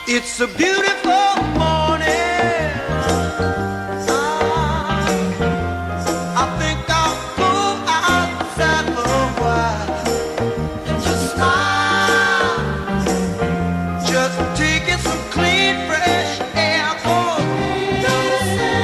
It's a beautiful morning. I think I'll go outside for a while and just smile. Just taking some clean, fresh air. Oh, don't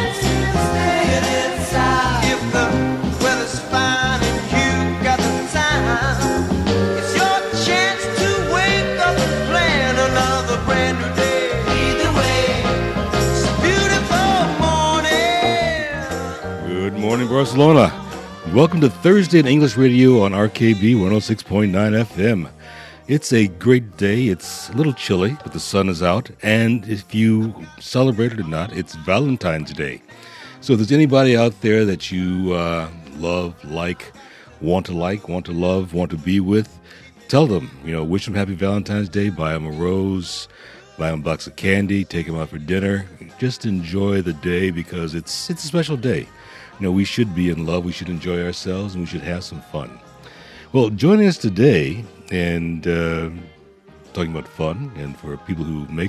get inside. If the weather's fine and you got the time, it's your chance to wake up and plan another brand new day. Either way, it's a beautiful morning. Good morning, Barcelona. Welcome to Thursday in English Radio on RKB 106.9 FM. It's a great day. It's a little chilly, but the sun is out. And if you celebrate it or not, it's Valentine's Day. So if there's anybody out there that you love, want to love, want to be with, tell them, wish them happy Valentine's Day, buy them a rose, buy them a box of candy, take them out for dinner. Just enjoy the day because it's a special day. We should be in love, we should enjoy ourselves, and we should have some fun. Well, joining us today and talking about fun, and for people who make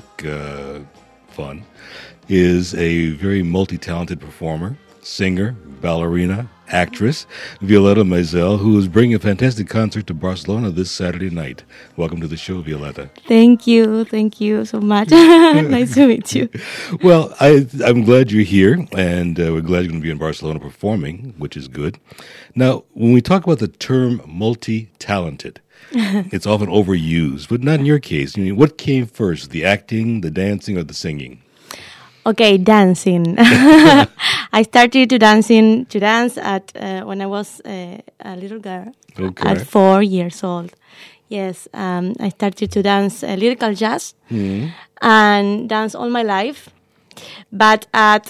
fun, is a very multi-talented performer, singer, ballerina, actress, Violeta Maisel, who is bringing a fantastic concert to Barcelona this Saturday night. Welcome to the show, Violeta. Thank you so much. Nice to meet you. Well, I'm glad you're here, and we're glad you're going to be in Barcelona performing, which is good. Now, when we talk about the term multi-talented, it's often overused, but not in your case. What came first, the acting, the dancing, or the singing? Okay, dancing. I started to dance at when I was a little girl, at 4 years old. Yes, I started to dance lyrical jazz and dance all my life. But at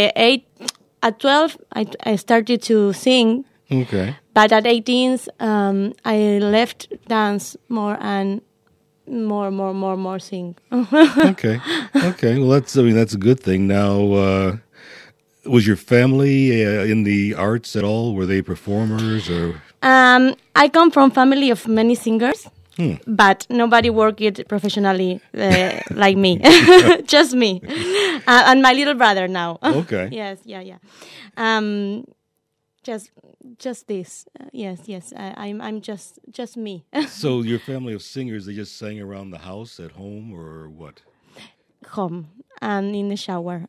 12, I started to sing. Okay. But at 18, I left dance more and more sing. Okay. Well, that's a good thing. Now, was your family in the arts at all? Were they performers or? I come from family of many singers, but nobody worked it professionally like me. Just me and my little brother now. Okay. Yes, yeah. Just this. Yes. I'm just me. So your family of singers, they just sang around the house at home or what? Home and in the shower.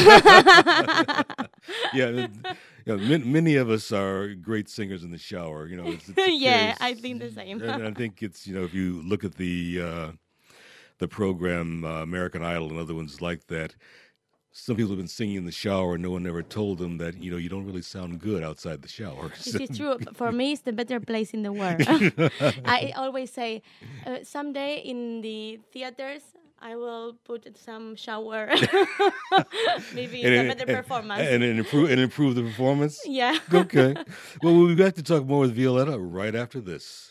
Yeah, many of us are great singers in the shower. Yeah, I think the same. And I think it's if you look at the program American Idol and other ones like that. Some people have been singing in the shower and no one ever told them that, you don't really sound good outside the shower. This is true. For me, it's the better place in the world. I always say, someday in the theaters, I will put some shower. Maybe it's a better performance. And improve the performance? Yeah. Okay. Well, we'll be back to talk more with Violeta right after this.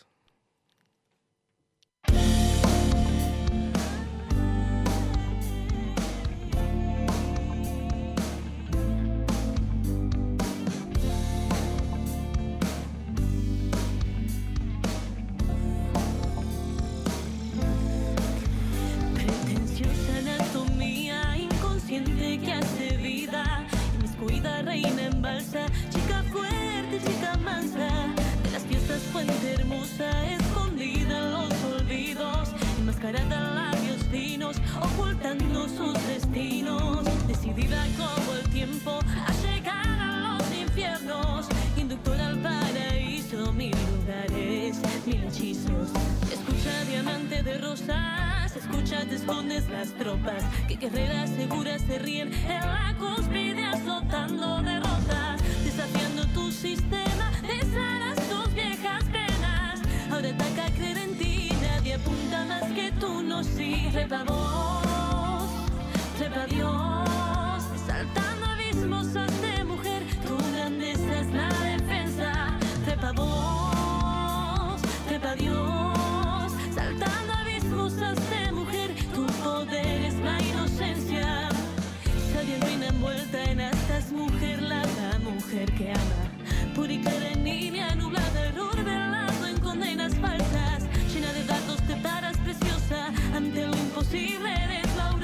Chica fuerte, chica mansa, de las fiestas fuente hermosa, escondida en los olvidos, enmascarada en labios finos, ocultando sus destinos, decidida como el tiempo a llegar a los infiernos, inductora al paraíso, mil lugares, mil hechizos. Escucha diamante de rosas, escucha te escondes las tropas, que guerreras seguras se ríen en la cúspide azotando derrotas, desafiando tu sistema, desharás tus viejas penas. Ahora ataca a creer en ti, nadie apunta más que tú, no sí. Trepa vos, trepa Dios, saltando abismos hazte mujer, tu grandeza es la defensa. Trepa vos, trepa Dios, saltando abismos hazte mujer, tu poder es la inocencia. Sabia ruina envuelta en astas, mujer, la mujer que ama, pura y clara niña, nublada, error velado en condenas falsas, llena de datos te paras preciosa, ante lo imposible eres Laura.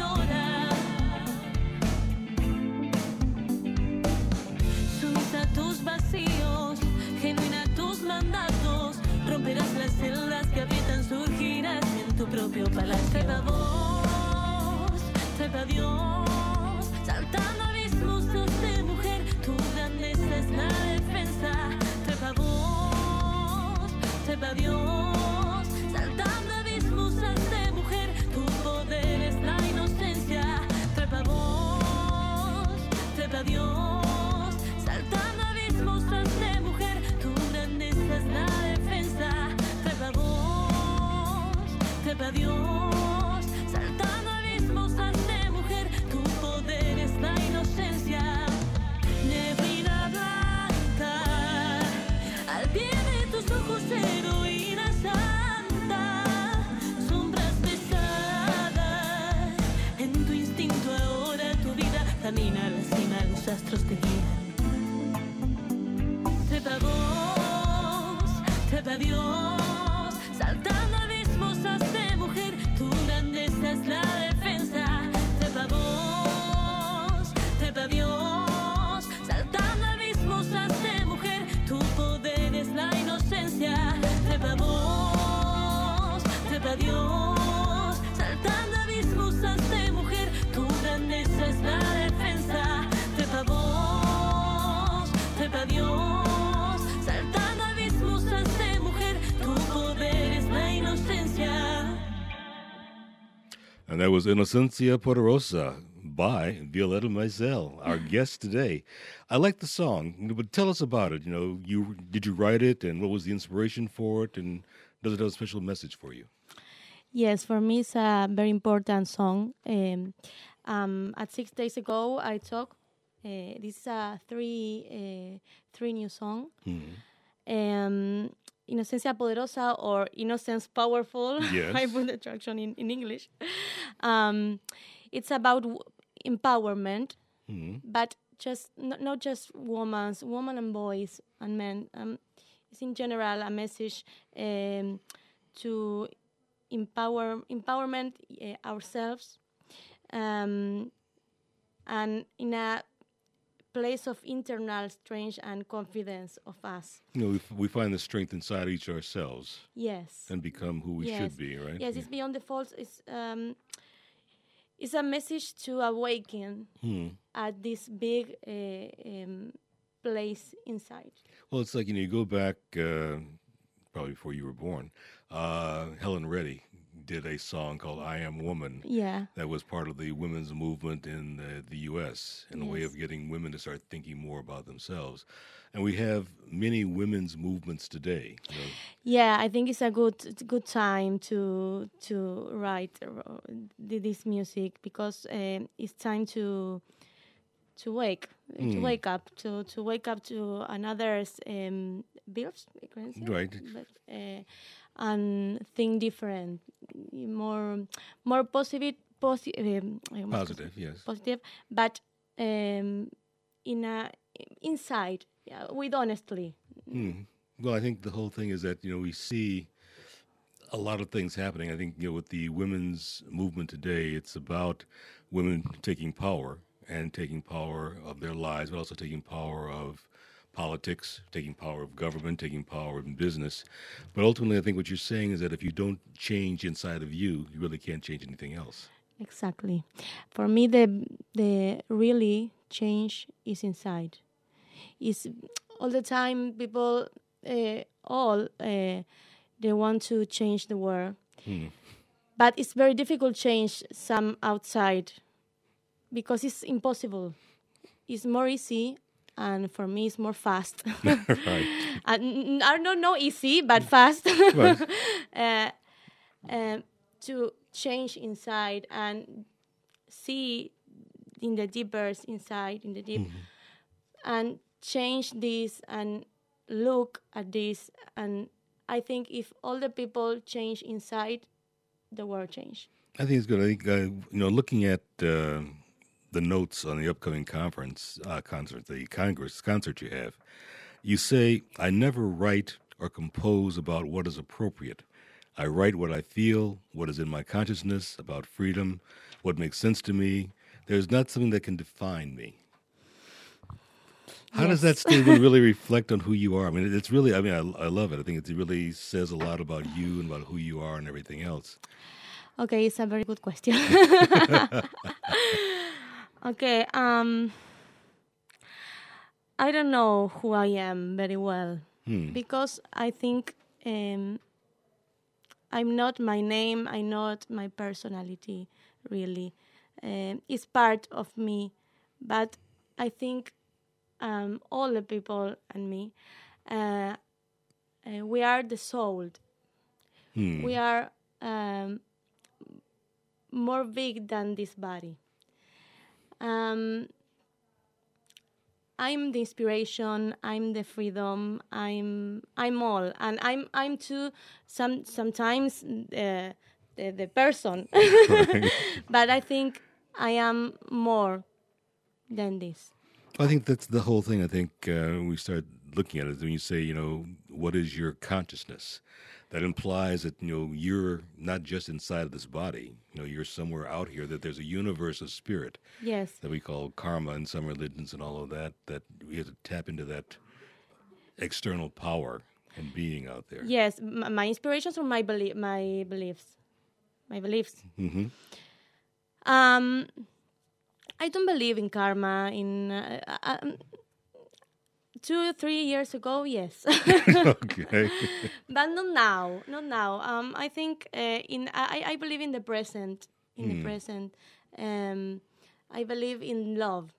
tus vacíos, genuina tus mandatos, romperás las celdas que aprietan, surgirás en tu propio palacio. Trepa Dios, saltando abismos sos de mujer, tu grandeza es la defensa. Trepa Dios, saltando abismos sos de mujer, tu poder es la inocencia. Trepa Dios, saltando abismos sos de mujer, tu grandeza es la defensa. Trepa Dios, saltando abismos sos de mujer, tu poder es la inocencia. Neblina blanca, al pie de tus ojos heroína santa, sombras pesadas, en tu instinto ahora tu vida camina a la cima, los astros te guían. Trepa Dios, saltando abismos sos de mujer, tu grandeza es la defensa. Trepa Dios, saltando abismos sos de mujer, tu poder es la inocencia. Trepa Dios, saltando abismos sos de mujer, tu grandeza es la defensa. Trepa Dios, saltando abismos sos de mujer, tu poder es la inocencia. And that was Inocencia Poderosa by Violeta Maisel, our guest today. I like the song, but tell us about it. Did you write it, and what was the inspiration for it, and does it have a special message for you? Yes, for me it's a very important song. At 6 days ago, I talked. This is a three new song. Inocencia Poderosa or Innocence Powerful. Yes. I put the traduction in English. It's about empowerment, but just not just women and boys and men. It's in general a message to empowerment ourselves, and in a place of internal strength and confidence of us. We find the strength inside each ourselves. Yes. And become who we should be, right? Yes, it's beyond the faults. It's a message to awaken at this big place inside. Well, it's like, you go back probably before you were born. Helen Reddy did a song called I Am Woman. Yeah. That was part of the women's movement in the U.S. and a way of getting women to start thinking more about themselves. And we have many women's movements today. Yeah, I think it's a good time to write this music, because it's time to wake up to another's bills, right? But, and think different, more positive, yes, positive, but inside, with honestly. Well, I think the whole thing is that we see a lot of things happening. I think with the women's movement today, it's about women taking power and taking power of their lives, but also taking power of politics, taking power of government, taking power in business. But ultimately, I think what you're saying is that if you don't change inside of you really can't change anything else. Exactly. For me, the really change is inside. Is all the time people they want to change the world, but it's very difficult to change some outside, because it's impossible. It's more easy. And for me, it's more fast. Right. And I don't know easy, but fast. To change inside and see in the deeper inside, in the deep, and change this and look at this. And I think if all the people change inside, the world change. I think it's good. I think looking at the notes on the upcoming concert you have, you say, I never write or compose about what is appropriate. I write what I feel, what is in my consciousness about freedom, what makes sense to me. There's not something that can define me. How does that statement really reflect on who you are? I mean, it's really, I mean, I love it. I think it really says a lot about you and about who you are and everything else. Okay, it's a very good question. Okay, I don't know who I am very well because I think I'm not my name, I'm not my personality, really. It's part of me, but I think all the people and me, we are the soul. We are more big than this body. I'm the inspiration. I'm the freedom. I'm all, and I'm too. Sometimes the person, but I think I am more than this. I think that's the whole thing. I think when we start looking at it, when you say, you know, what is your consciousness? That implies that, you know, you're not just inside of this body. You know, you're somewhere out here, that there's a universe of spirit. Yes. That we call karma in some religions and all of that, that we have to tap into that external power and being out there. Yes, my inspirations or my beliefs. Mm-hmm. I don't believe in karma. In 2 or 3 years ago, yes. Okay. But not now. I think I believe in the present. The present. I believe in love.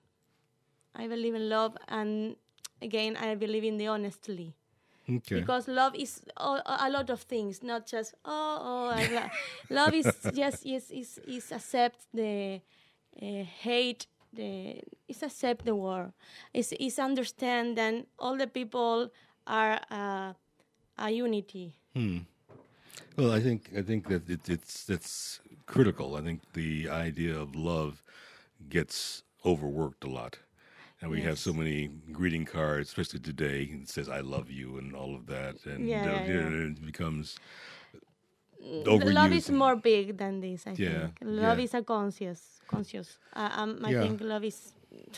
And again, I believe in the honesty. Okay. Because love is a lot of things, not just love is just is accept the hate. It's accept the war. It's understand that all the people are a unity. Well, I think that that's critical. I think the idea of love gets overworked a lot, and we have so many greeting cards, especially today, that says "I love you" and all of that, and it becomes overused. Love is more big than this. I think love Yeah. is a conscious. I think love is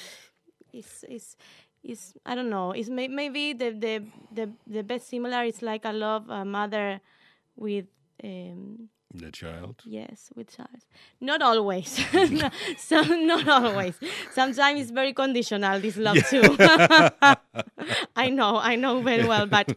I don't know. It's maybe the best similar is like a love a mother with the child. Yes, with child. Not always. Not always. Sometimes it's very conditional. This love too. I know very well, but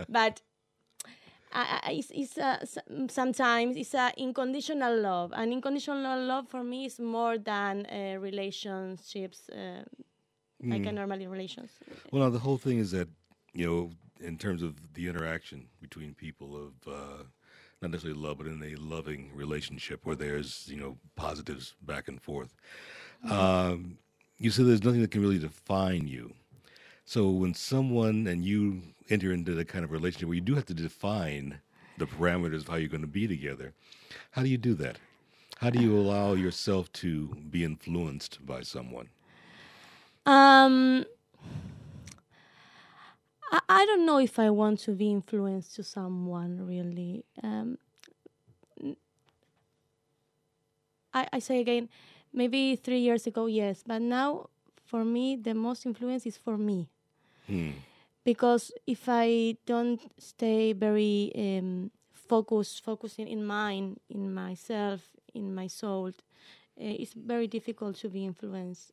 sometimes it's unconditional love. And unconditional love for me is more than relationships, like a normally relationship. Well, now, the whole thing is that, you know, in terms of the interaction between people of not necessarily love, but in a loving relationship where there's, you know, positives back and forth. You said there's nothing that can really define you. So when someone and you enter into the kind of relationship where you do have to define the parameters of how you're going to be together, how do you do that? How do you allow yourself to be influenced by someone? I don't know if I want to be influenced to someone, really. I say again, maybe 3 years ago, yes. But now, for me, the most influence is for me. Because if I don't stay very focusing in myself, in my soul, it's very difficult to be influenced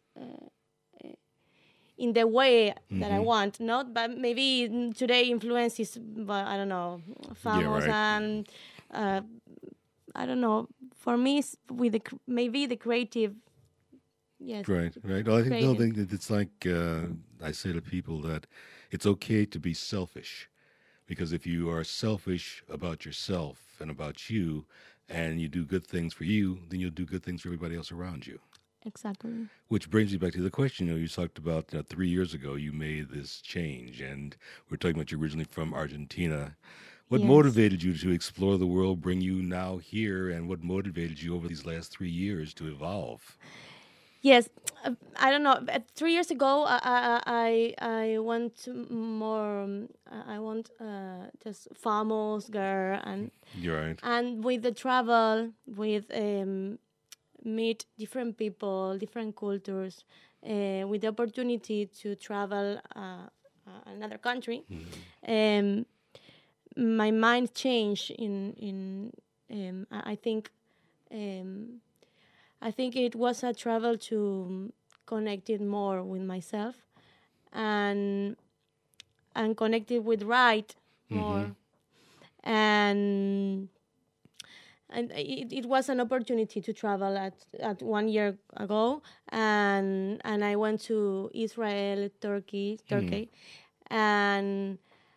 in the way that I want. Not, but maybe today influence is, I don't know, famous and I don't know. For me, it's with maybe the creative. Yes. Right. Well, I think it's like I say to people that it's okay to be selfish, because if you are selfish about yourself and about you, and you do good things for you, then you'll do good things for everybody else around you. Exactly. Which brings me back to the question. You know, you talked about 3 years ago you made this change, and we're talking about you originally from Argentina. What motivated you to explore the world, bring you now here, and what motivated you over these last 3 years to evolve? Yes, I don't know. 3 years ago, I want more. I want just famous girl, and You're right. and with the travel, with meet different people, different cultures, with the opportunity to travel another country. My mind changed I think it was a travel to connect it more with myself and connected with right more. And it was an opportunity to travel at 1 year ago, and I went to Israel, Turkey, and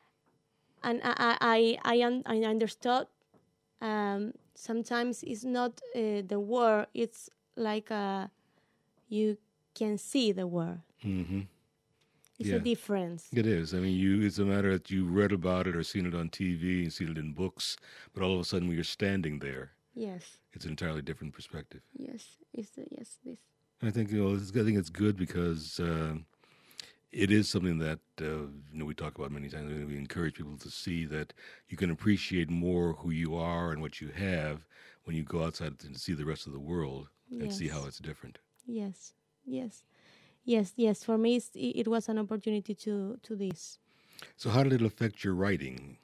I understood. Sometimes it's not the word; it's like you can see the word. It's a difference. It is. I mean, it's a matter that you read about it or seen it on TV and seen it in books, but all of a sudden when you're standing there, yes, it's an entirely different perspective. Yes, this. I think it's good because it is something that we talk about many times. We encourage people to see that you can appreciate more who you are and what you have when you go outside and see the rest of the world and see how it's different. Yes. For me, it was an opportunity to this. So, how did it affect your writing?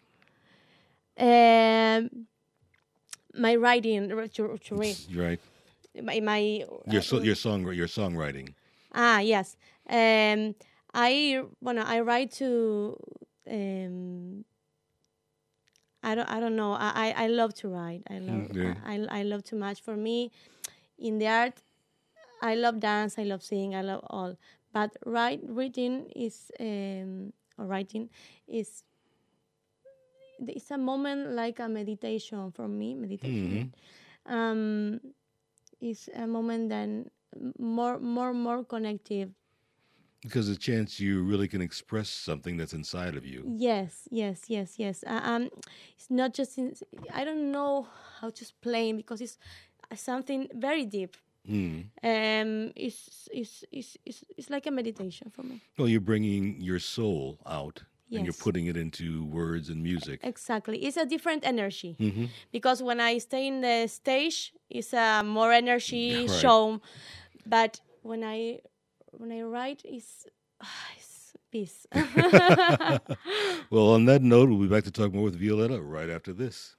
My writing, to read. Right. Your songwriting. Yes. I write to. I don't know. I love to write. I love too much. For me, in the art, I love dance. I love singing. I love all. But writing is it's a moment like a meditation for me. It's a moment then more connective. Because a chance you really can express something that's inside of you. Yes. It's not just I don't know how to explain because it's something very deep. It's like a meditation for me. Well, you're bringing your soul out. Yes. And you're putting it into words and music. Exactly. It's a different energy. Because when I stay in the stage, it's a more energy show. But when I write, it's peace. Well, on that note, we'll be back to talk more with Violetta right after this.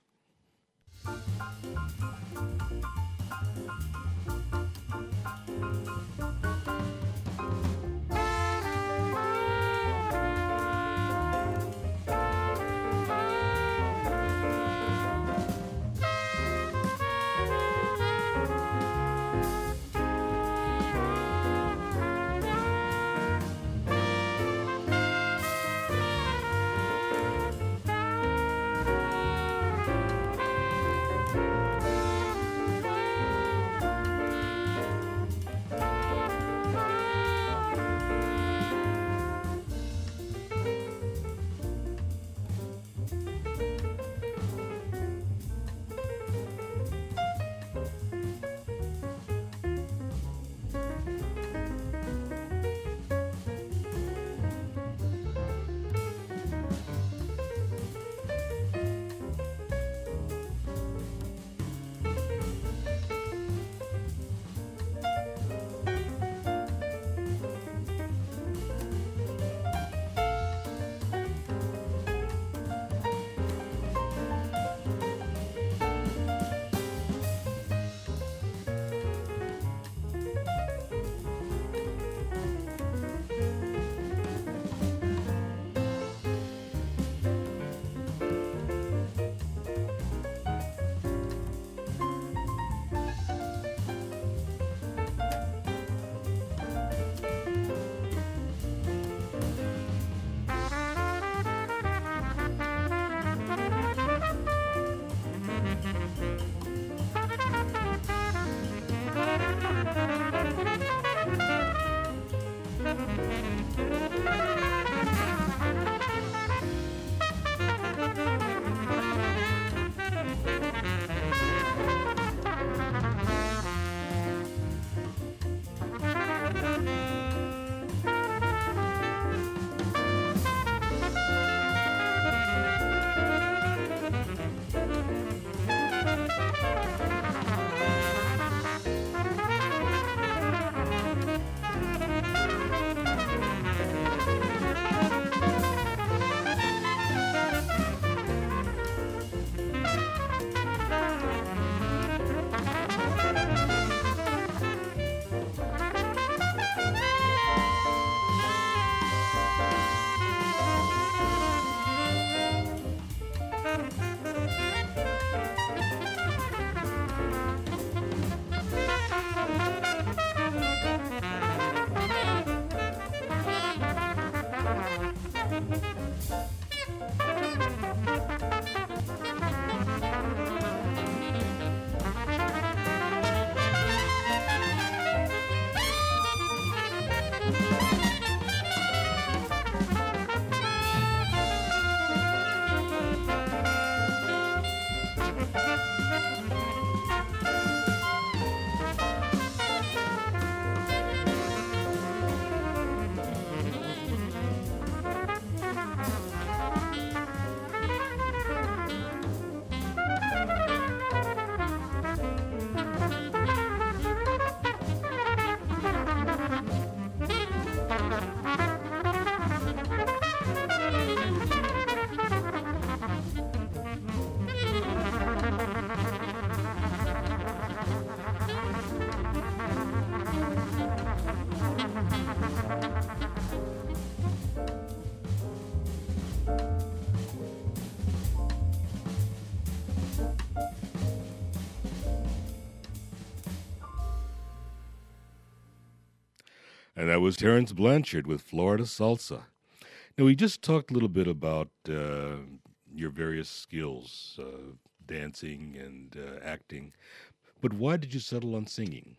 And that was Terrence Blanchard with Florida Salsa. Now, we just talked a little bit about your various skills, dancing and acting. But why did you settle on singing?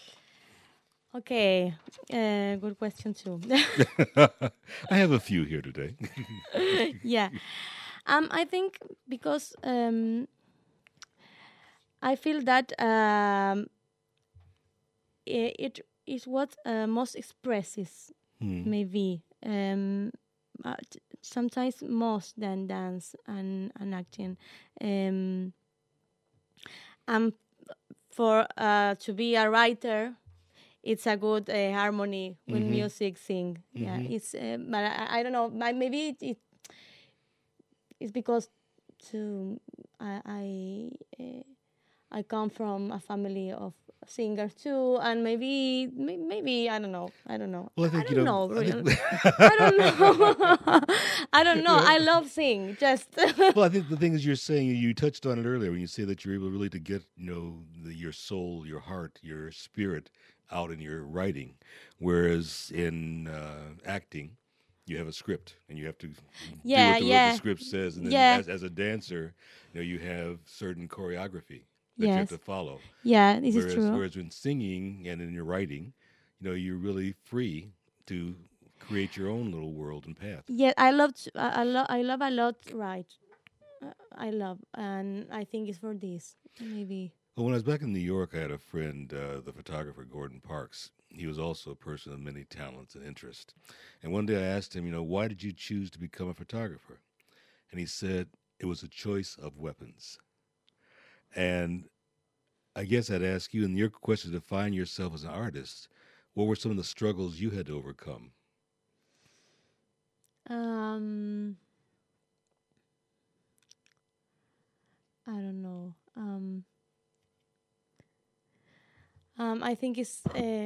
Okay, good question too. I have a few here today. Yeah, I think because I feel that it is what most expresses maybe sometimes most than dance and acting. And for to be a writer, it's a good harmony with music, sing. Yeah, it's but I don't know. Maybe it's because I come from a family of singers too, and maybe I don't know. Well, I think, you know, Really. I don't know. I don't know. I love sing. Just well, I think the thing is, you're saying, you touched on it earlier when you say that you're able really to get, you know, your soul, your heart, your spirit out in your writing, whereas in acting, you have a script and you have to do what the script says, and then as a dancer, you know, you have certain choreography that you have to follow. Yeah, this is true. Whereas in singing and in your writing, you know, you're really free to create your own little world and path. Yeah, I love a lot. Right, I love, and I think it's for this maybe. Well, when I was back in New York, I had a friend, the photographer Gordon Parks. He was also a person of many talents and interests. And one day I asked him, you know, why did you choose to become a photographer? And he said it was a choice of weapons. And I guess I'd ask you, in your question to define yourself as an artist, what were some of the struggles you had to overcome? I don't know. I think it's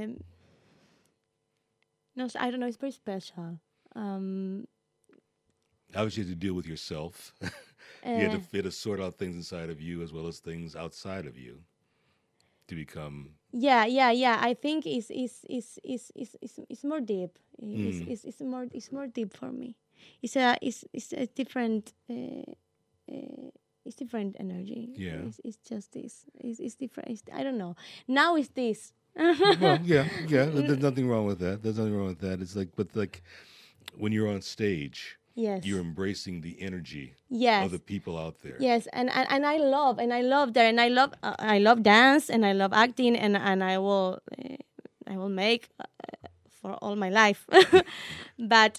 no, I don't know. It's very special. Obviously, you had to deal with yourself. You had to sort out things inside of you as well as things outside of you to become. Yeah. I think it's more deep. It's more deep for me. It's a different. It's different energy. Yeah. It's just this. It's different. I don't know. Now it's this. Well, yeah. There's nothing wrong with that. It's like, but like when you're on stage, yes, you're embracing the energy yes. of the people out there. Yes, and I love that, and I love dance, and I love acting, and I will make for all my life, but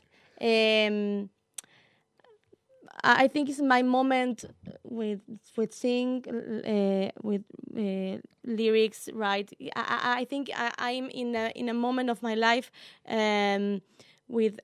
I think it's my moment with sing, with lyrics, right? I think I'm in a moment of my life with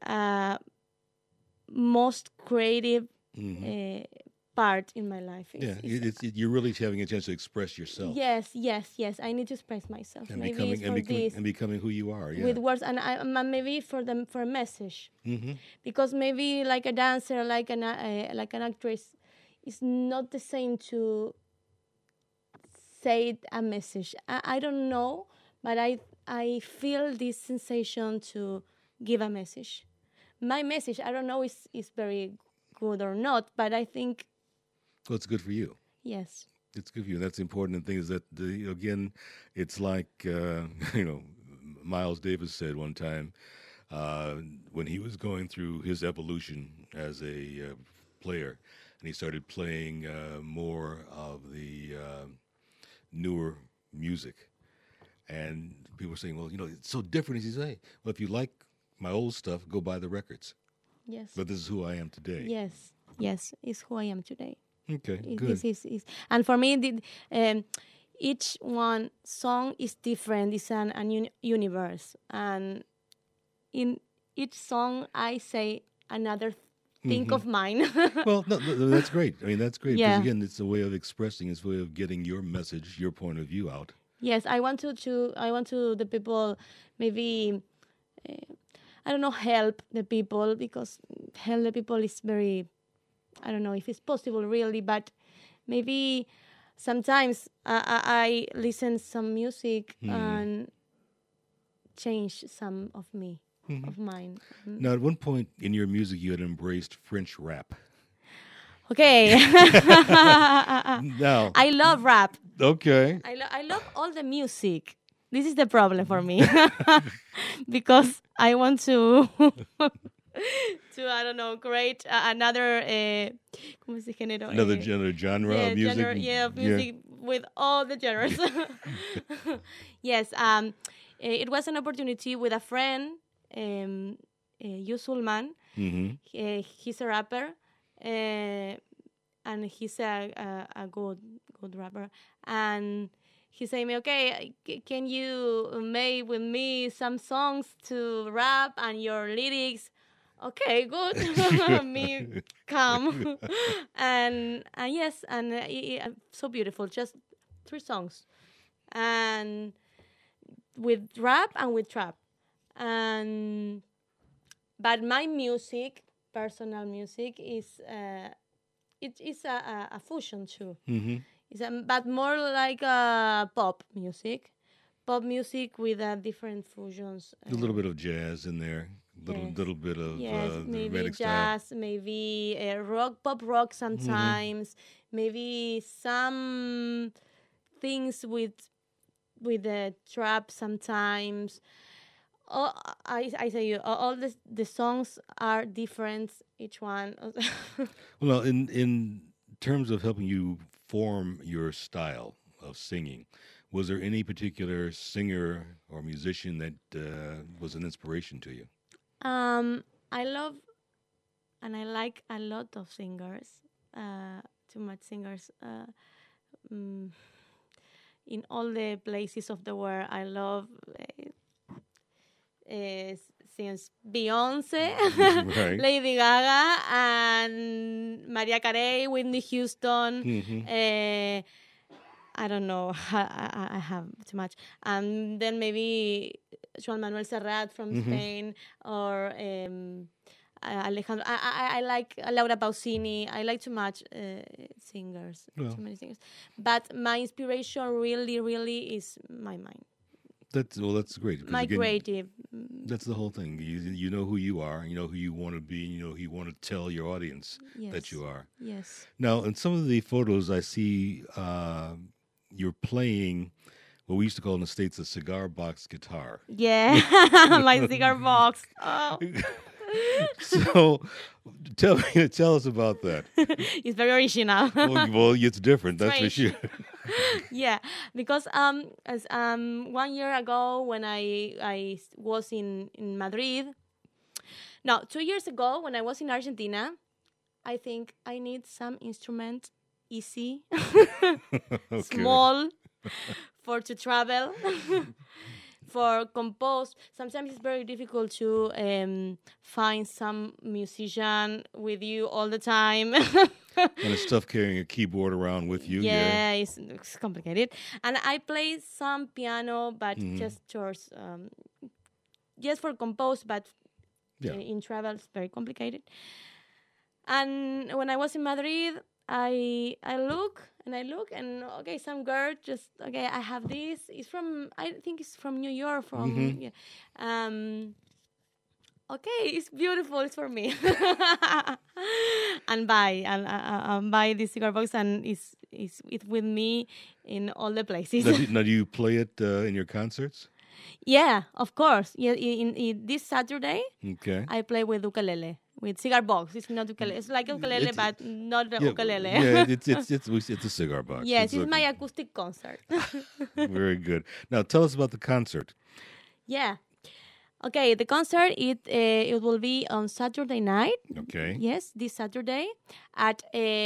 most creative part in my life. You're really having a chance to express yourself. Yes. I need to express myself. And maybe becoming who you are. Yeah. With words, and maybe for a message. Because maybe like a dancer, like an actress, it's not the same to say a message. I don't know, but I feel this sensation to give a message. My message, I don't know, is very good or not, but I think. Well, it's good for you. Yes. It's good for you. And that's the important thing, is that, again, it's like, Miles Davis said one time when he was going through his evolution as a player, and he started playing more of the newer music. And people were saying, well, it's so different. As he say, well, if you like my old stuff, go buy the records. Yes. But this is who I am today. Yes, it's who I am today. Okay, good. This is, and for me, each one song is different. It's a universe, and in each song, I say another thing of mine. Well, no, that's great. I mean, that's great. Yeah. Because again, it's a way of expressing. It's a way of getting your message, your point of view out. Yes, I want to the people, maybe. I don't know, help the people, because help the people is very, I don't know if it's possible really, but maybe sometimes I listen some music and change some of me, of mine. Now, at one point in your music, you had embraced French rap. Okay. Now, I love rap. okay. I love all the music. This is the problem for me. Because I want to, I don't know, create another, ¿cómo es ese género? Another genre of music. Of music with all the genres. Yes. It was an opportunity with a friend, Yusulman. He's a rapper. And he's a good rapper, and he said me, okay, can you make with me some songs to rap and your lyrics? Okay, good. Me come, and yes, and so beautiful. Just 3 songs, and with rap and with trap, and but my music. Personal music is it is a fusion too. It's but more like pop music with different fusions. A little bit of jazz in there, little bit of maybe jazz, style. maybe pop rock sometimes, maybe some things with the trap sometimes. I say you all the songs are different, each one. Well, in terms of helping you form your style of singing, was there any particular singer or musician that was an inspiration to you? I love and I like a lot of singers. Too much singers. In all the places of the world, I love. Since Beyonce, Right. Lady Gaga, and Mariah Carey, Whitney Houston. I don't know. I have too much. And then maybe Joan Manuel Serrat from Spain, or Alejandro. I like Laura Pausini. I like too much singers, too many singers. But my inspiration really is my mind. That's great. My creative. That's the whole thing. You know who you are. You know who you want to be. You know who you want to tell your audience that you are. Yes. Now, in some of the photos, I see you're playing what we used to call in the States a cigar box guitar. Yeah, my cigar box. Oh. So, tell us about that. It's very original. Well, it's different. That's for sure. Yeah, because as 1 year ago when I was in Madrid. No, 2 years ago when I was in Argentina, I think I need some instrument easy, small, for to travel. For compose, sometimes it's very difficult to find some musician with you all the time. And it's tough carrying a keyboard around with you. Yeah, it's complicated. And I play some piano, but just for compose, but in travel it's very complicated. And when I was in Madrid, I look and okay, some girl just okay. I have this. I think it's from New York. Okay, it's beautiful. It's for me. And buy this cigar box, and it's with me in all the places. Now, do you play it in your concerts? Yeah, of course. Yeah, in this Saturday, okay, I play with ukulele. With cigar box, it's not ukulele. It's like ukulele, but not the ukulele. Yeah, it's a cigar box. Yes, it's my acoustic concert. Very good. Now, tell us about the concert. Yeah. Okay, the concert it will be on Saturday night. Okay. Yes, this Saturday at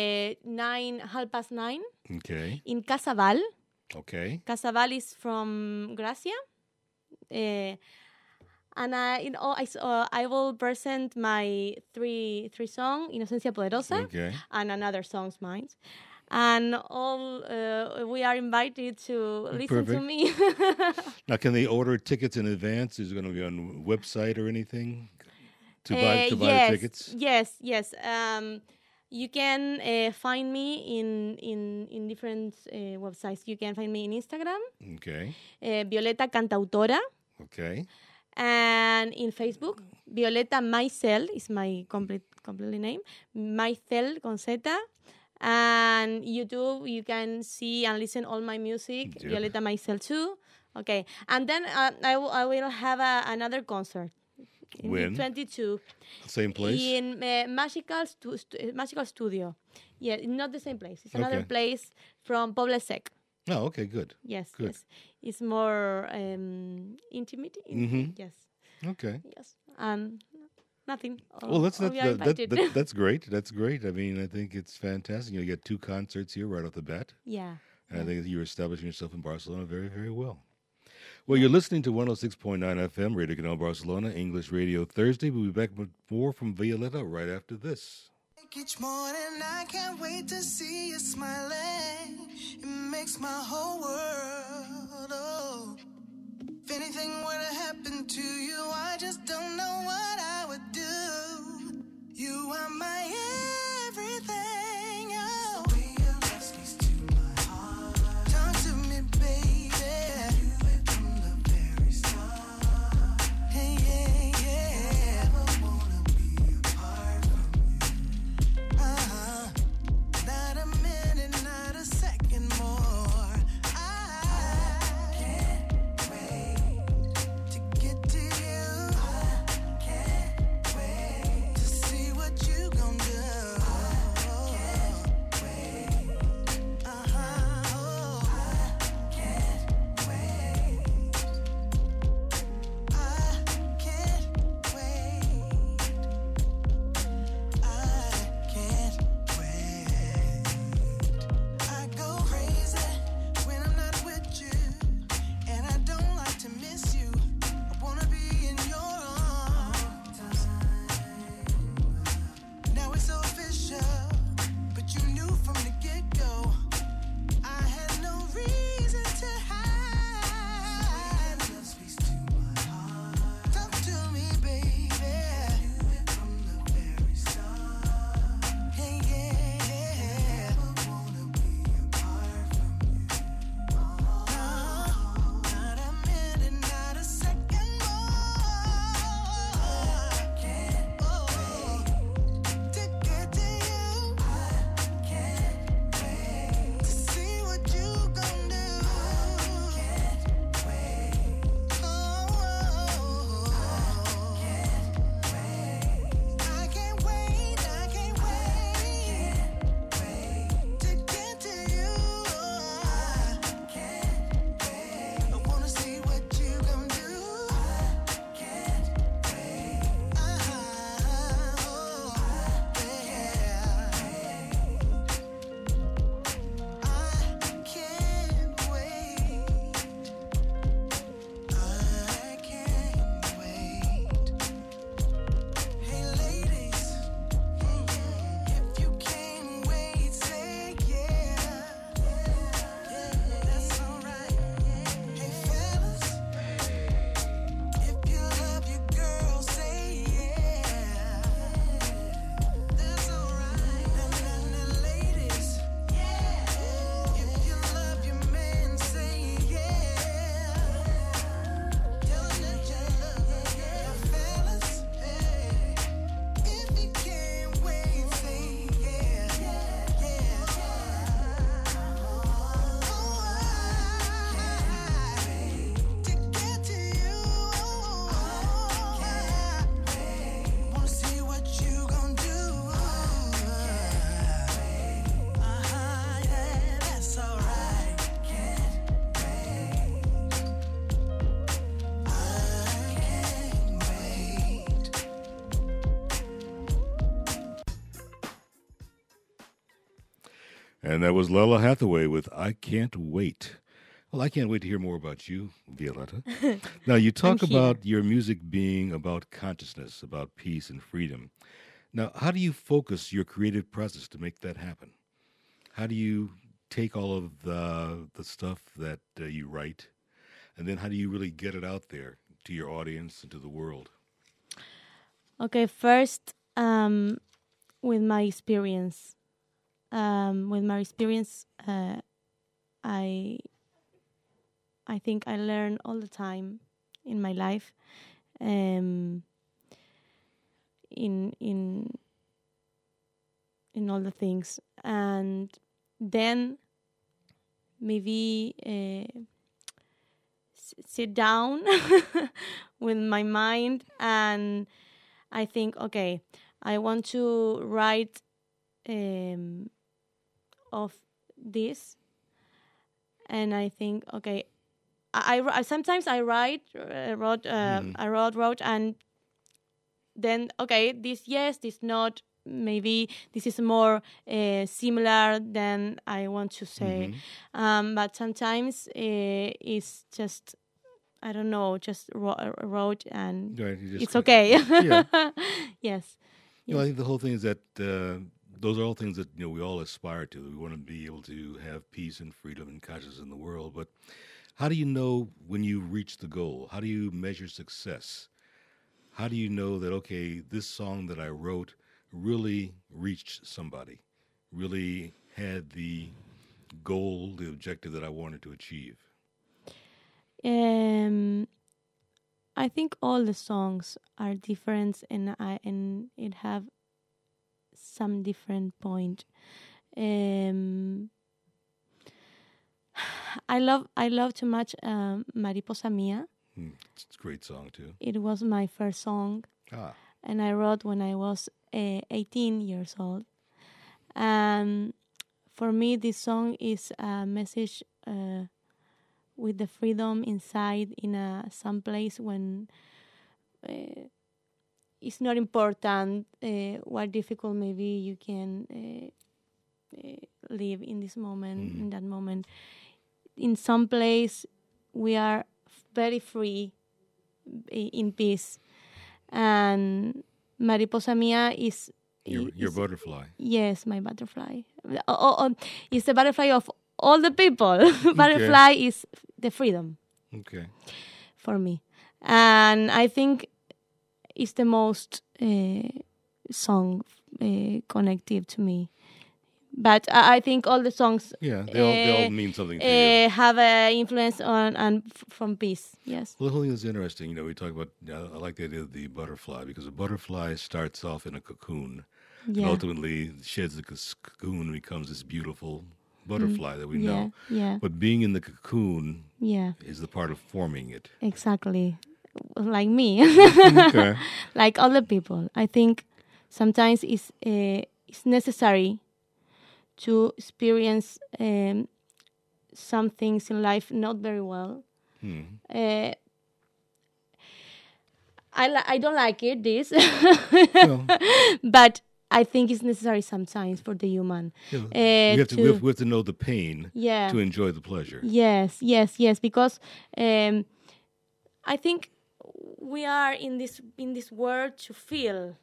9:30. Okay. In Casaval. Okay. Casaval is from Gracia. And I will present my three song, Inocencia Poderosa, and another songs mine. And all we are invited to listen to me. Now, can they order tickets in advance? Is it going to be on website or anything to buy the tickets? Yes. You can find me in different websites. You can find me in Instagram. Okay. Violeta Cantautora. Okay. And in Facebook, Violeta Maicel is my completely name. Maicel con Z. And YouTube, you can see and listen all my music. Yep. Violeta Maicel too. Okay. And then I will have another concert. When? 22. Same place? In Magical Studio. Yeah, not the same place. It's another Okay. place from Poble Sec. Oh, okay, good. Yes, Good. yes. It's more intimate. Yes, Okay. yes. Nothing. Well, we are invited. that's great. That's great. I mean, I think it's fantastic. You get 2 concerts here right off the bat. Yeah. And I think you're establishing yourself in Barcelona very, very well. Well, you're listening to 106.9 FM, Radio Canal Barcelona, English Radio Thursday. We'll be back with more from Violeta right after this. Each morning I can't wait to see you smiling. It makes my whole world, oh. If anything were to happen to you, I just don't know what I would do. You are my everything, oh. The way your love speaks to my heart. Talk to me, baby. You it from the very start. Hey, yeah, yeah. I never wanna be apart from you. Not a minute, not a second more. I can't wait to get to you. I can't wait to see what you gon' do. I can't wait. Oh, I can't wait. I can't wait. I can't wait. I go crazy when I'm not with you, and I don't like to miss you. I wanna be in your arms. Now it's so official, but you knew from the get-go. I had no reason to hide. Love speaks to my heart. Talk to me, baby. Knew it from the very start. Hey, yeah. Never wanna be apart from you. Not a minute, not a second more. I can't wait to get to you. I can't wait to see what you gon' do. I can't wait. Oh, I can't wait. I can't wait. I can't wait to get to you. I can't wait. I wanna see what you gon' do. I can't wait. Oh, yeah. I can't wait. I can't wait. Hey, ladies, if you can't wait, say yeah. That's alright. Hey, fellas, if you love your girl, say yeah. That's alright. Now, ladies, if you love your man, say yeah. Tell him that you love him, yeah. Fellas, if you can't wait, say yeah. To get to you, wanna see what you gon' do. Yeah, that's alright. Can't wait. I can't wait. And that was Lella Hathaway with I Can't Wait. Well, I can't wait to hear more about you, Violeta. Now, you talk I'm here. about your music being about consciousness, about peace and freedom. Now, how do you focus your creative process to make that happen? How do you take all of the stuff that you write, and then how do you really get it out there to your audience and to the world? Okay, first, with my experience. I think I learn all the time in my life. In all the things, and then maybe sit down with my mind, and I think, okay, I want to write of this, and I think, okay, I sometimes I wrote, and then, okay, this yes, this not. Maybe this is more similar than I want to say. But sometimes it's just, I don't know, just wrote and Right, it's okay. Yeah. Yes. You know, I think the whole thing is that those are all things that, you know, we all aspire to. We want to be able to have peace and freedom and consciousness in the world. But how do you know when you reach the goal? How do you measure success? How do you know that, okay, this song that I wrote really reached somebody, really had the goal, the objective that I wanted to achieve? I think all the songs are different, and it have some different point. I love too much Mariposa Mia. It's a great song too. It was my first song, and I wrote when I was 18 years old. For me, this song is a message with the freedom inside in some place when it's not important what difficult maybe you can live in this moment, in that moment. In some place, we are very free, in peace. And Mariposa Mia is... Your butterfly. Yes, my butterfly. It's the butterfly of all the people. Butterfly is the freedom. Okay. For me. And I think it's the most song connected to me. But I think all the songs they all mean something to you. Have an influence on and from peace. Yes. Well, the whole thing is interesting. You know, we talk about. I like the idea of the butterfly, because a butterfly starts off in a cocoon, and ultimately sheds the cocoon and becomes this beautiful butterfly that we know. Yeah. But being in the cocoon is the part of forming it. Exactly, like me. Okay. Like other people, I think sometimes it's necessary to experience some things in life not very well. I don't like it, this. No. But I think it's necessary sometimes for the human. We have to know the pain to enjoy the pleasure. Yes, because I think we are in this world to feel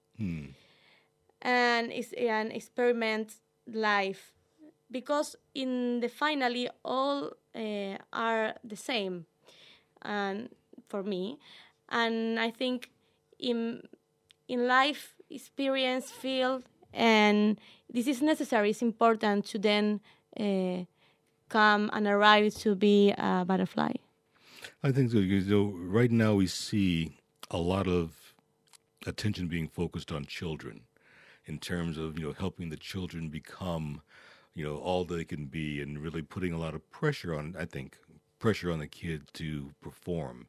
and experiment life, because in the finally all are the same, and for me, and I think in life experience, feel, and this is necessary. It's important to then come and arrive to be a butterfly. I think so. You know, right now we see a lot of attention being focused on children, in terms of, you know, helping the children become, you know, all they can be, and really putting a lot of pressure on the kid to perform.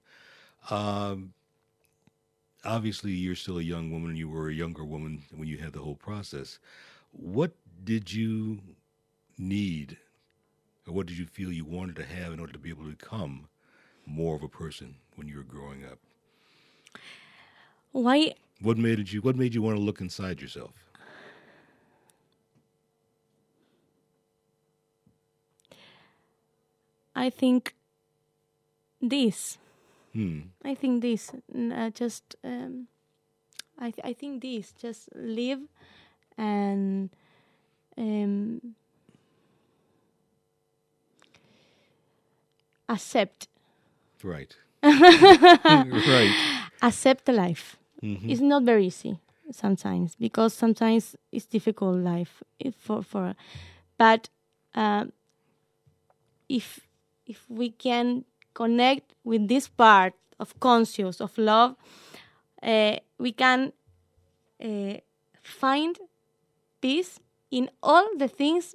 Obviously, you're still a young woman. You were a younger woman when you had the whole process. What did you need, or what did you feel you wanted to have in order to be able to become more of a person when you were growing up? Why? What made you want to look inside yourself? I think this. I think this. I think this. Just live and accept. Right. Right. Accept the life. It's not very easy sometimes, because sometimes it's difficult life but if we can connect with this part of conscious, of love, we can find peace in all the things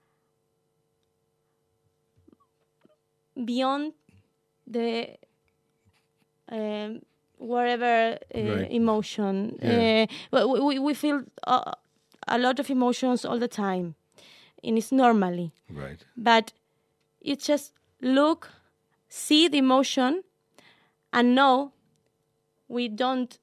beyond the whatever emotion. Yeah. We feel a lot of emotions all the time, and it's normally. Right. But you just look, see the emotion, and know we don't.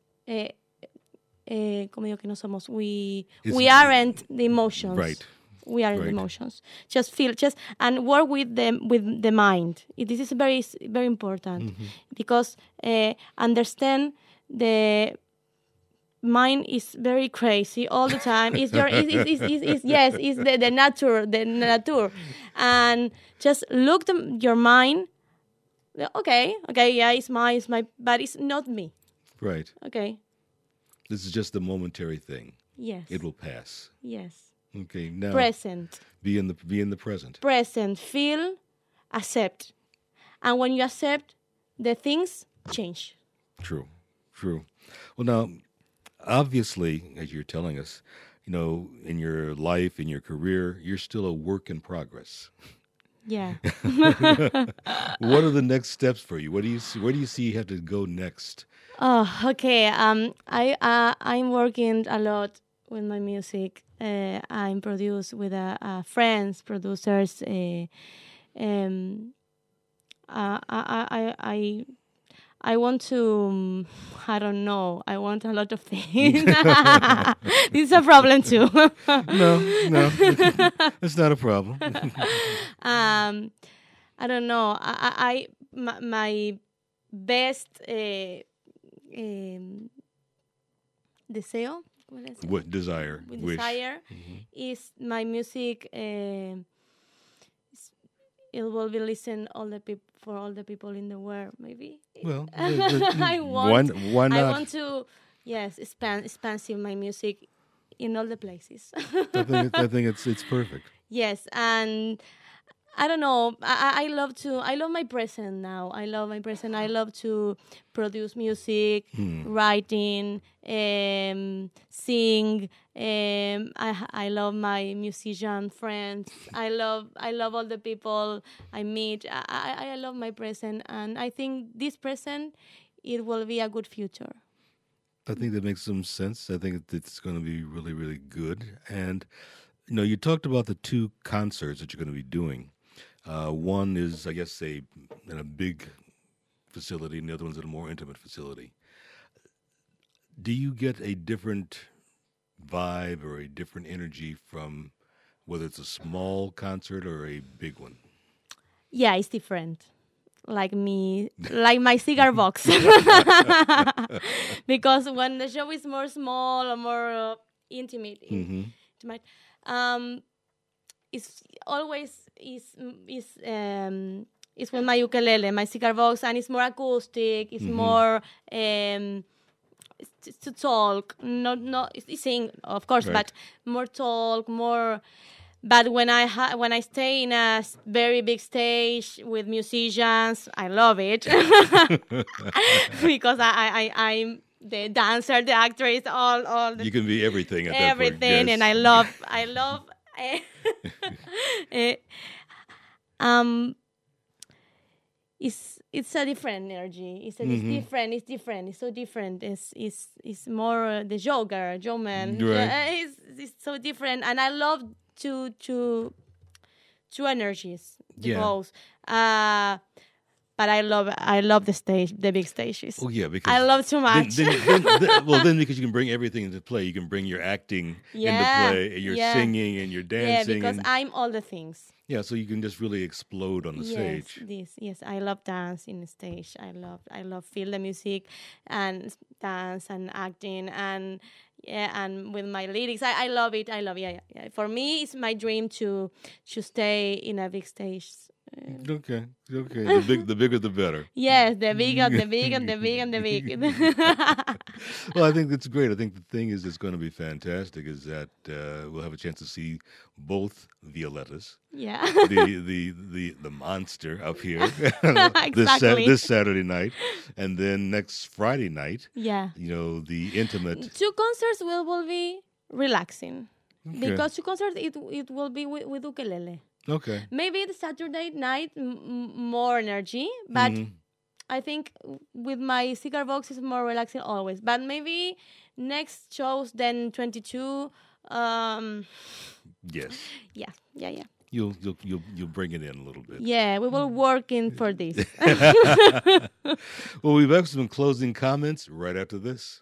Como digo que no somos. We aren't the emotions. Right. We aren't the emotions. Just feel, and work with the mind. This is very, very important because understand the mind is very crazy all the time. It's the nature, and just look your mind. Okay, yeah, it's my, but it's not me. Right. Okay. This is just a momentary thing. Yes. It will pass. Yes. Okay. Now. Present. Be in the present. Present. Feel. Accept. And when you accept, the things change. True. Well, now, obviously, as you're telling us, in your life, in your career, you're still a work in progress. Yeah. What are the next steps for you? Where do you see you have to go next? Oh, okay. I'm working a lot with my music. I'm produced with friends, producers. I want to. I don't know. I want a lot of things. This is a problem too. No, it's not a problem. I don't know. My best deseo. What desire? Wish. Desire is my music. It will be listened for all the people in the world. Maybe. Well, I want. Why not? I want to. Yes, expansive my music in all the places. I think it's perfect. Yes, and I don't know. I love my present now. I love my present. I love to produce music, writing, sing. I love my musician friends. I love all the people I meet. I love my present, and I think this present, it will be a good future. I think that makes some sense. I think it's going to be really, really good. And you talked about the 2 concerts that you're going to be doing. One is, I guess, in a big facility, and the other one's in a more intimate facility. Do you get a different vibe or a different energy from whether it's a small concert or a big one? Yeah, it's different. Like my cigar box. Because when the show is more small or more intimate, it's always is with my ukulele, my cigar box, and it's more acoustic. It's more to talk, not sing, of course, right. But more talk, more. But when I stay in a very big stage with musicians, I love it because I'm the dancer, the actress, all. You can be everything at that point. Everything, Yes. And I love. It's a different energy. It's different. It's so different. It's more the showman. Right. It's so different, and I love two energies. Both. But I love the stage, the big stages. Oh yeah, because I love too much. Then because you can bring everything into play, you can bring your acting into play, and your singing and your dancing. Yeah, because I'm all the things. Yeah, so you can just really explode on the stage. Yes, I love dance in the stage. I love feel the music and dance and acting and with my lyrics. I love it. Yeah. For me, it's my dream to stay in a big stage Okay. The bigger, the better. Yes, the big and the big and the big and the big. Well, I think that's great. I think the thing is that's going to be fantastic is that we'll have a chance to see both Violettas. Yeah. the monster up here Exactly. this Saturday night, and then next Friday night. Yeah. The intimate. 2 concerts will be relaxing. Okay. Because 2 concerts, it will be with ukulele. Okay. Maybe the Saturday night, more energy, but I think with my cigar box is more relaxing always. But maybe next shows, then 22. Yes. Yeah. You'll bring it in a little bit. Yeah, we will work in for this. Well, we'll be back with some closing comments right after this.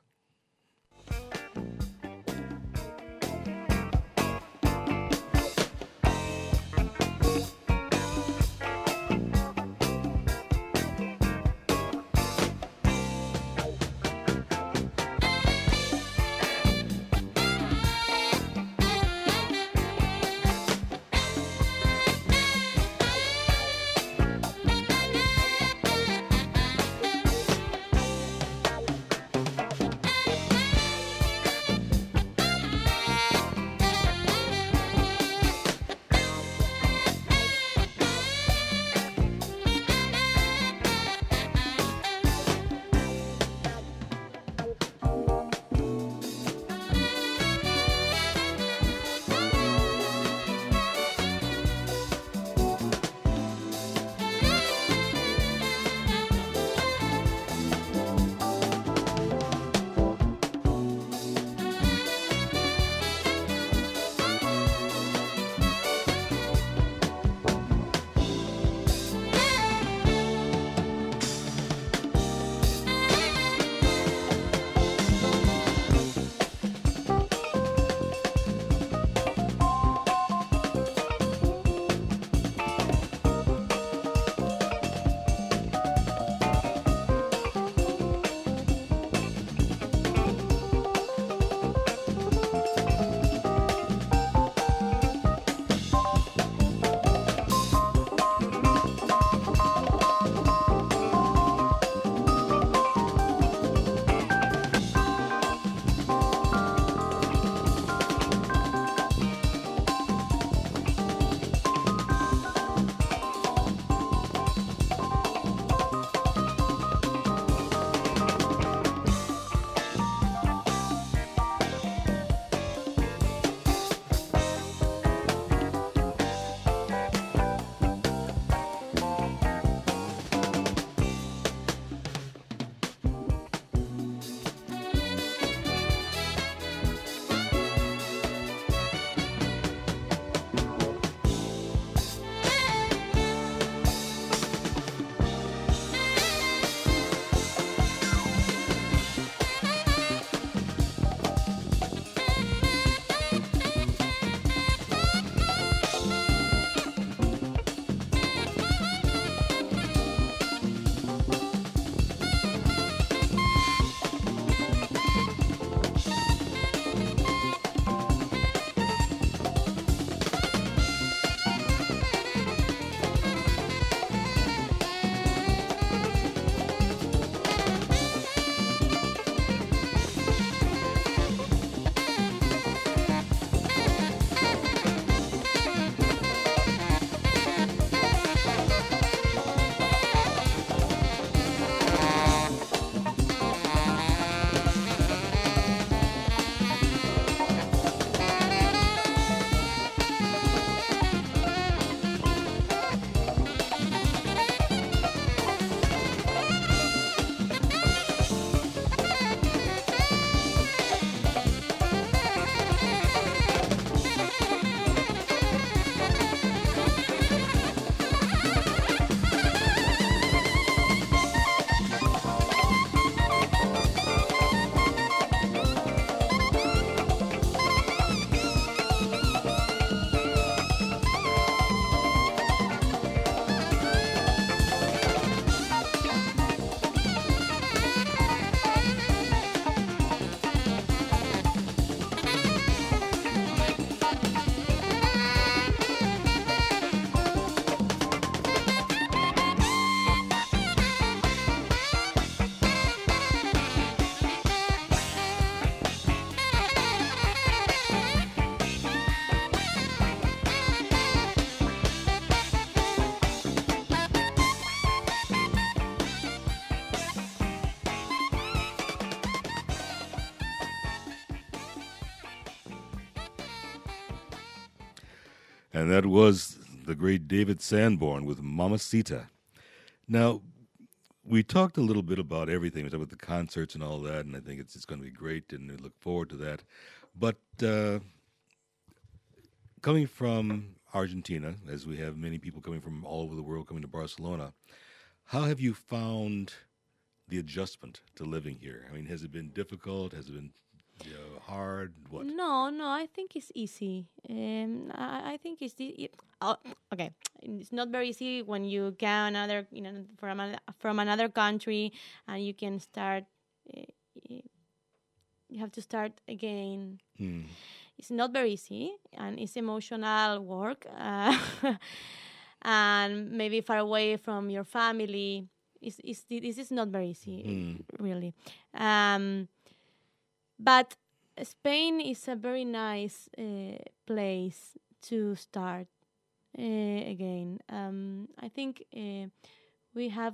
And that was the great David Sanborn with Mamacita. Now, we talked a little bit about everything. We talked about the concerts and all that, and I think it's going to be great, and we look forward to that. But coming from Argentina, as we have many people coming from all over the world coming to Barcelona, how have you found the adjustment to living here? I mean, has it been difficult? Has it been hard? What? No, I think it's easy. I think okay. It's not very easy when you get another, from another country, and you can start. You have to start again. It's not very easy, and it's emotional work, and maybe far away from your family. This is not very easy, really. But Spain is a very nice place to start again. I think we have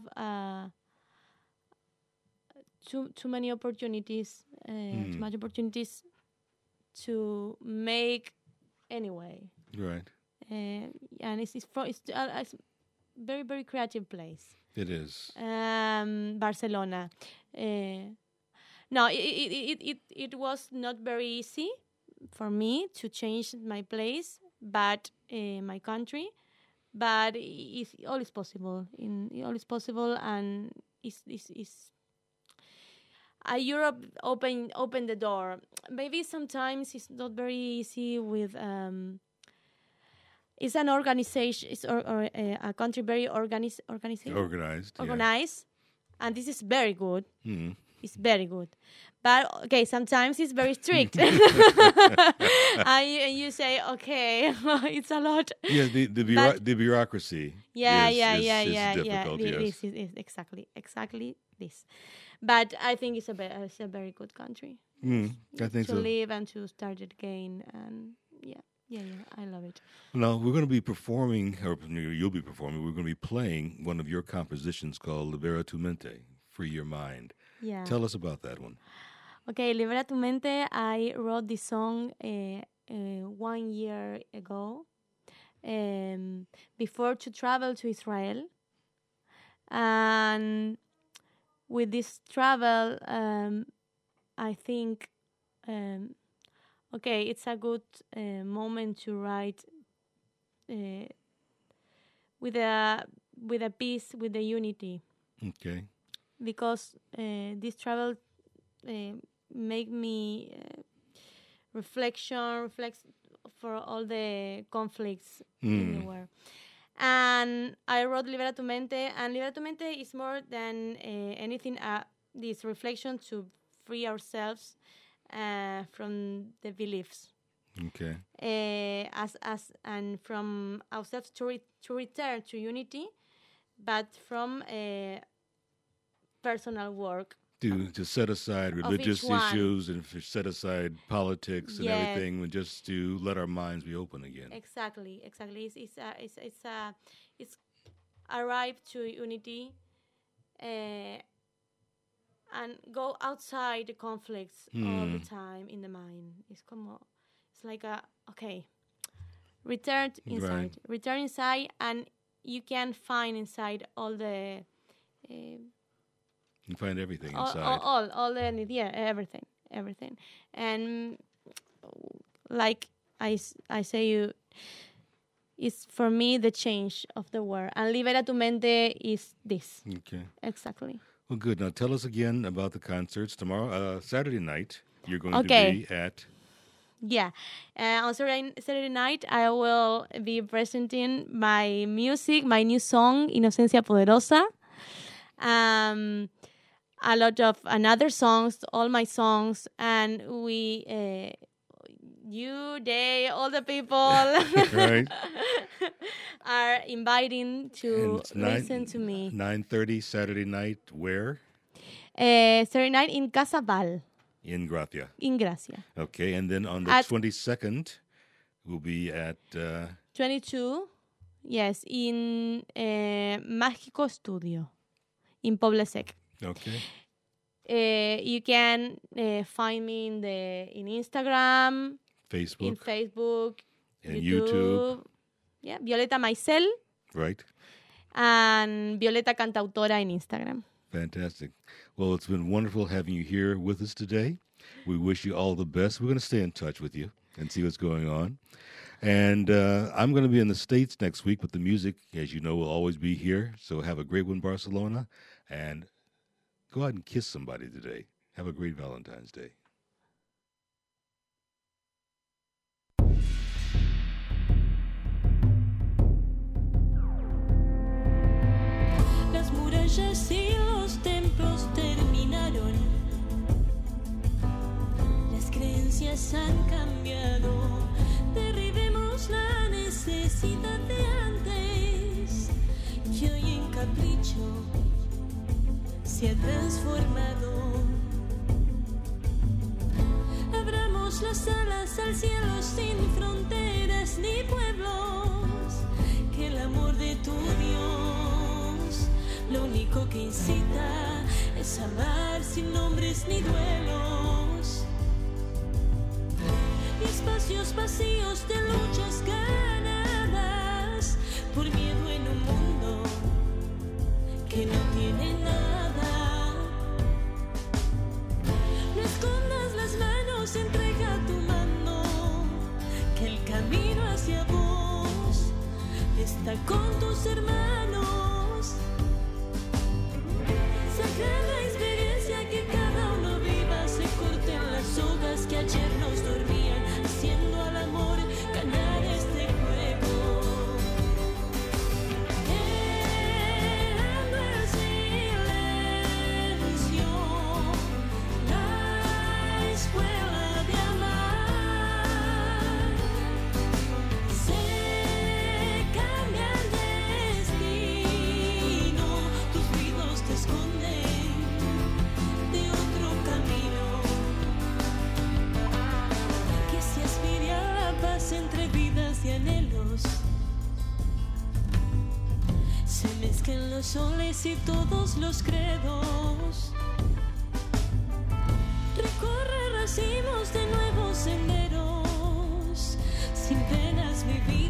too many opportunities, too much opportunities to make anyway. Right. And it's a very, very creative place. It is. Barcelona. No, it was not very easy for me to change my place, but my country. But all is possible. All is possible, and Europe open the door. Maybe sometimes it's not very easy with. It's an organization. It's a country very organized. Yeah. And this is very good. It's very good. But, okay, sometimes it's very strict. And you say, okay, it's a lot. Yeah, the bureaucracy is difficult, yes. This is exactly this. But I think it's a very good country. I think to so. live and to start it again. And, yeah, I love it. Now, we're going to be performing, or you'll be performing, we're going to be playing one of your compositions called Libera tu mente, Free Your Mind. Yeah. Tell us about that one. Okay, Libera tu mente, I wrote this song 1 year ago, before to travel to Israel. And with this travel, I think, okay, it's a good moment to write with a peace, with the unity. Okay. Because this travel make me reflect for all the conflicts in the world. And I wrote Libera tu mente, and Libera tu mente is more than anything this reflection to free ourselves from the beliefs. Okay. And from ourselves to return to unity, but from personal work. To set aside religious issues and set aside politics and everything, and just to let our minds be open again. Exactly. It's arrive to unity and go outside the conflicts all the time in the mind. It's like return inside. Right. Return inside, and you can find inside all the. You find everything inside. All the everything, and like I say, it's for me the change of the world. And Libera tu mente is this. Okay. Exactly. Well, good. Now tell us again about the concerts tomorrow, Saturday night. You're going to be at. Yeah, on Saturday night I will be presenting my music, my new song, Inocencia Poderosa. A lot of another songs, all my songs, and we, all the people right. are inviting to listen to me. 9:30 Saturday night, where? Saturday night in Casa Val. In Gracia. In Gracia. Okay, and then on the 22nd, we'll be at... 22, yes, in Mágico Studio, in Poble Sec. Okay. You can find me in Instagram, Facebook, in Facebook, and YouTube. Yeah, Violeta Maisel. Right. And Violeta Cantautora in Instagram. Fantastic. Well, it's been wonderful having you here with us today. We wish you all the best. We're going to stay in touch with you and see what's going on. And I'm going to be in the States next week, but the music, as you know, will always be here. So have a great one, Barcelona, and go out and kiss somebody today. Have a great Valentine's Day. Las murallas y los templos terminaron. Las creencias han cambiado. Derribemos la necesidad de antes, que hoy en capricho se ha transformado. Abramos las alas al cielo sin fronteras ni pueblos, que el amor de tu Dios lo único que incita es amar sin nombres ni duelos. Y espacios vacíos de luchas ganadas por miedo en un mundo que no tiene nada. No escondas las manos, entrega tu mano, que el camino hacia vos está con tus hermanos. Sagrada experiencia que cada uno viva, se corten las sogas que ayer nos dormían, haciendo al amor ganar este juego. Errando el silencio, la escuela de amar. Se cambia el destino, tus ruidos te esconden de otro camino. Que se aspire a la paz entre vidas y anhelos. Se mezclen los soles y todos los credos. Recorre racimos de nuevos senderos, sin penas vivir.